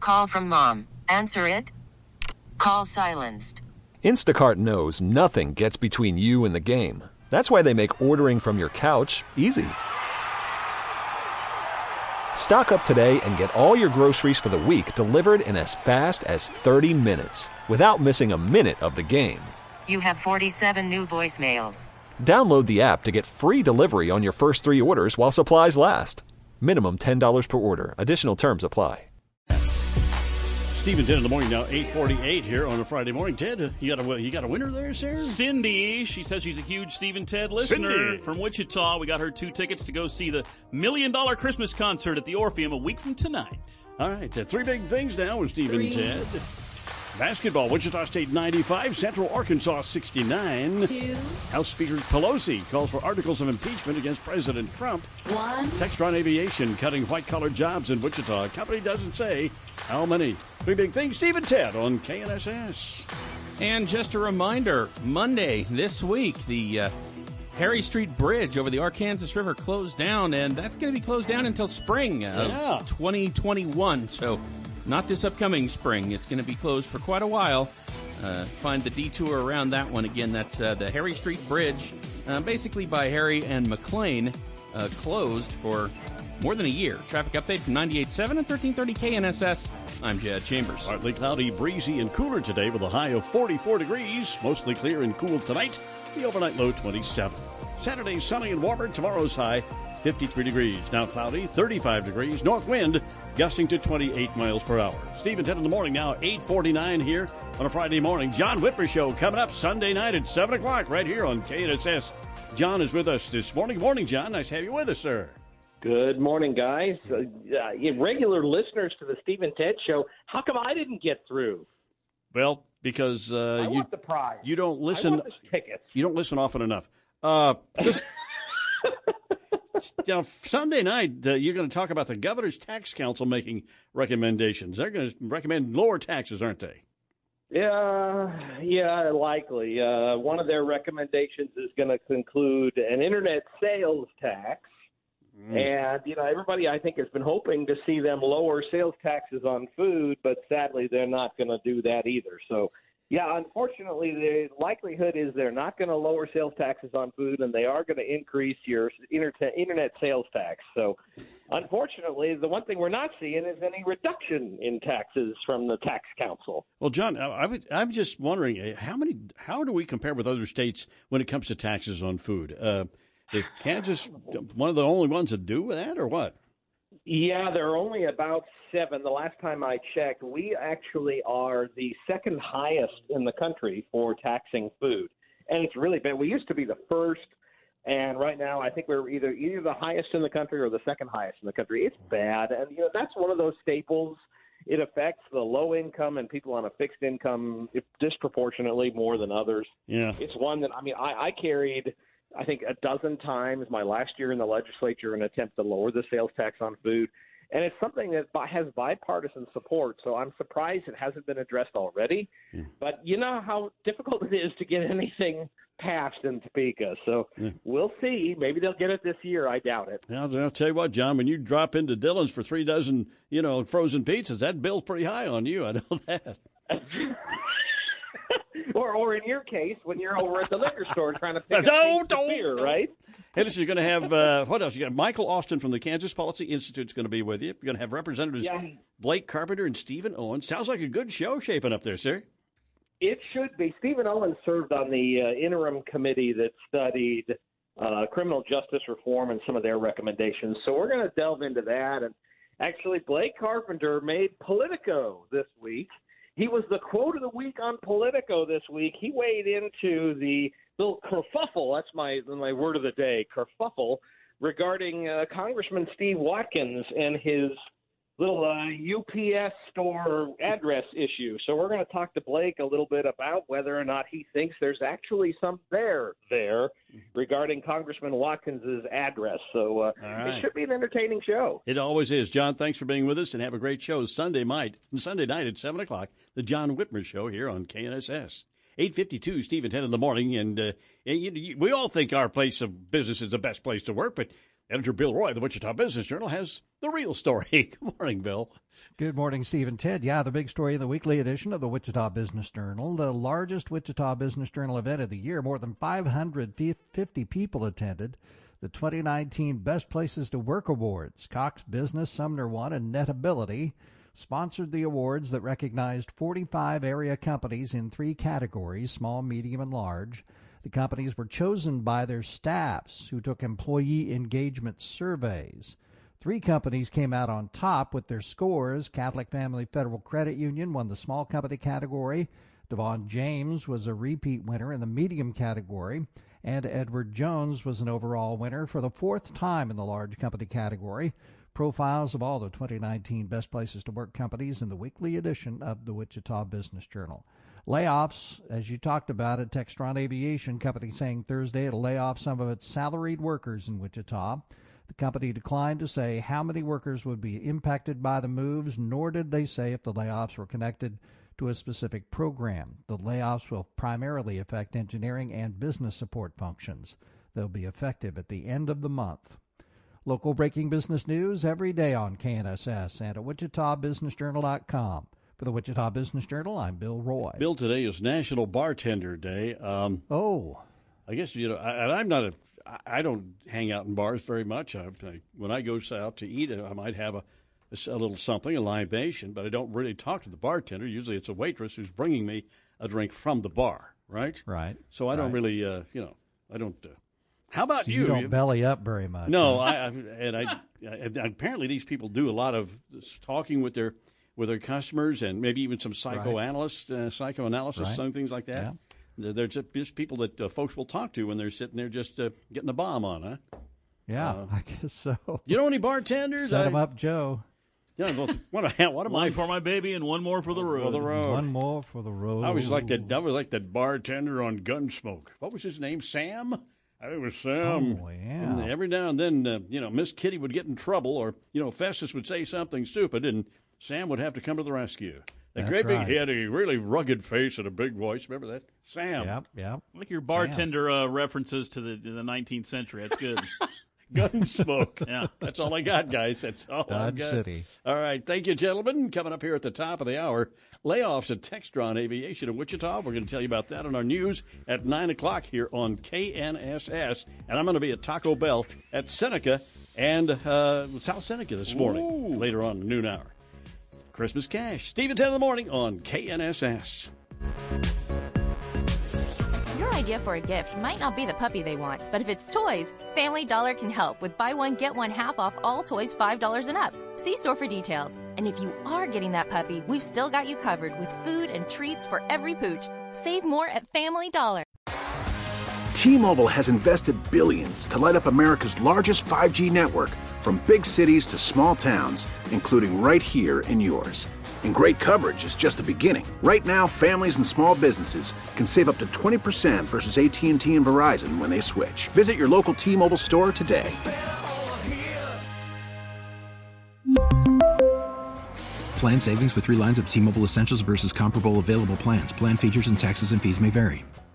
Call from mom. Answer it. Call silenced. Instacart knows nothing gets between you and the game. That's why they make ordering from your couch easy. Stock up today and get all your groceries for the week delivered in as fast as 30 minutes without missing a minute of the game. You have 47 new voicemails. Download the app to get free delivery on your first 3 orders while supplies last. Minimum $10 per order. Additional terms apply. Steve and Ted in the morning now, 8:48 here on a Friday morning. Ted, you got a winner there, sir? Cindy, she says she's a huge Steve and Ted listener. Cindy from Wichita. We got her 2 tickets to go see the $1 Million Christmas concert at the Orpheum a week from tonight. All right, 3 big things now with Steve and Ted. Basketball, Wichita State 95, Central Arkansas 69. 2. House Speaker Pelosi calls for articles of impeachment against President Trump. 1. Textron Aviation cutting white-collar jobs in Wichita. Company doesn't say how many. 3 big things, Steve and Ted on KNSS. And just a reminder, Monday this week, the Harry Street Bridge over the Arkansas River closed down, and that's going to be closed down until spring of 2021. So not this upcoming spring. It's going to be closed for quite a while. Find the detour around that one. Again, that's the Harry Street Bridge, basically by Harry and McLean, closed for more than a year. Traffic update from 98.7 and 1330 KNSS. I'm Jed Chambers. Partly cloudy, breezy, and cooler today with a high of 44 degrees. Mostly clear and cool tonight. The overnight low 27. Saturday, sunny and warmer. Tomorrow's high 53 degrees. Now cloudy, 35 degrees. North wind gusting to 28 miles per hour. Steve and Ted in the morning now, 8:49 here on a Friday morning. John Whitmer Show coming up Sunday night at 7 o'clock right here on KNSS. John is with us this morning. Morning, John. Nice to have you with us, sir. Good morning, guys. Regular listeners to the Steve and Ted Show, how come I didn't get through? Well, because I want the prize. you don't listen. I want the tickets. You don't listen often enough. Now, Sunday night, you're going to talk about the Governor's Tax Council making recommendations. They're going to recommend lower taxes, aren't they? Yeah, likely. One of their recommendations is going to conclude an internet sales tax. And, everybody, I think, has been hoping to see them lower sales taxes on food, but sadly, they're not going to do that either. So, yeah, unfortunately, the likelihood is they're not going to lower sales taxes on food, and they are going to increase your internet sales tax. So, unfortunately, the one thing we're not seeing is any reduction in taxes from the tax council. Well, John, I'm just wondering, how do we compare with other states when it comes to taxes on food? Is Kansas one of the only ones that do that, or what? Yeah, there are only about 7. The last time I checked, we actually are the second highest in the country for taxing food. And it's really bad. We used to be the first, and right now I think we're either the highest in the country or the second highest in the country. It's bad. And, that's one of those staples. It affects the low income and people on a fixed income disproportionately more than others. Yeah. It's one that, I carried – I think a dozen times my last year in the legislature an attempt to lower the sales tax on food. And it's something that has bipartisan support, so I'm surprised it hasn't been addressed already. Yeah. But you know how difficult it is to get anything passed in Topeka. So We'll see. Maybe they'll get it this year. I doubt it. I'll tell you what, John, when you drop into Dillon's for 3 dozen, frozen pizzas, that bill's pretty high on you. I know that. Or in your case, when you're over at the liquor store trying to pick up beer, right? Hey, listen, you're going to have, what else? You got Michael Austin from the Kansas Policy Institute is going to be with you. You're going to have Representatives Blake Carpenter and Stephen Owens. Sounds like a good show shaping up there, sir. It should be. Stephen Owens served on the interim committee that studied criminal justice reform and some of their recommendations. So we're going to delve into that. And actually, Blake Carpenter made Politico this week. He was the quote of the week on Politico this week. He weighed into the little kerfuffle, that's my word of the day, kerfuffle, regarding Congressman Steve Watkins and his little UPS store address issue. So we're going to talk to Blake a little bit about whether or not he thinks there's actually some there regarding Congressman Watkins' address. So It should be an entertaining show. It always is. John, thanks for being with us, and have a great show Sunday night at 7 o'clock, the John Whitmer Show here on KNSS. 8:52, Steve and Ted in the morning, and we all think our place of business is the best place to work, but Editor Bill Roy of the Wichita Business Journal has the real story. Good morning, Bill. Good morning, Steve and Ted. Yeah, the big story in the weekly edition of the Wichita Business Journal, the largest Wichita Business Journal event of the year. More than 550 people attended the 2019 Best Places to Work Awards. Cox Business, Sumner One, and NetAbility sponsored the awards that recognized 45 area companies in 3 categories, small, medium, and large. The companies were chosen by their staffs who took employee engagement surveys. 3 companies came out on top with their scores. Catholic Family Federal Credit Union won the small company category. Devon James was a repeat winner in the medium category. And Edward Jones was an overall winner for the 4th time in the large company category. Profiles of all the 2019 Best Places to Work companies in the weekly edition of the Wichita Business Journal. Layoffs, as you talked about at Textron Aviation, company saying Thursday it'll lay off some of its salaried workers in Wichita. The company declined to say how many workers would be impacted by the moves, nor did they say if the layoffs were connected to a specific program. The layoffs will primarily affect engineering and business support functions. They'll be effective at the end of the month. Local breaking business news every day on KNSS and at WichitaBusinessJournal.com. For the Wichita Business Journal, I'm Bill Roy. Bill, today is National Bartender Day. I guess, I don't hang out in bars very much. When I go out to eat, I might have a little something, a libation, but I don't really talk to the bartender. Usually it's a waitress who's bringing me a drink from the bar, right? Right. So I don't really, I don't. How about so you? You don't belly up very much. No, apparently these people do a lot of talking with their customers and maybe even some psychoanalysis, right. some things like that. Yeah. They're just people that folks will talk to when they're sitting there just getting the bomb on, huh? Yeah, I guess so. You know any bartenders? Set them up, Joe. Yeah, what am one for my baby and one more for the road. One more for the road. I was like that bartender on Gunsmoke. What was his name? Sam? I think it was Sam. Oh, yeah. And every now and then, Miss Kitty would get in trouble, or Festus would say something stupid, and Sam would have to come to the rescue. He had a really rugged face and a big voice. Remember that? Sam. Yep. Like your bartender references to the 19th century. That's good. Gunsmoke. Yeah. That's all I got, guys. That's all I got. Dodge City. All right. Thank you, gentlemen. Coming up here at the top of the hour, layoffs at Textron Aviation in Wichita. We're going to tell you about that on our news at 9 o'clock here on KNSS. And I'm going to be at Taco Bell at Seneca and South Seneca this morning, later on in the noon hour. Christmas Cash. Steve at 10 in the morning on KNSS. Your idea for a gift might not be the puppy they want, but if it's toys, Family Dollar can help with buy one, get one half off all toys $5 and up. See store for details. And if you are getting that puppy, we've still got you covered with food and treats for every pooch. Save more at Family Dollar. T-Mobile has invested billions to light up America's largest 5G network, from big cities to small towns, including right here in yours. And great coverage is just the beginning. Right now, families and small businesses can save up to 20% versus AT&T and Verizon when they switch. Visit your local T-Mobile store today. Plan savings with 3 lines of T-Mobile Essentials versus comparable available plans. Plan features and taxes and fees may vary.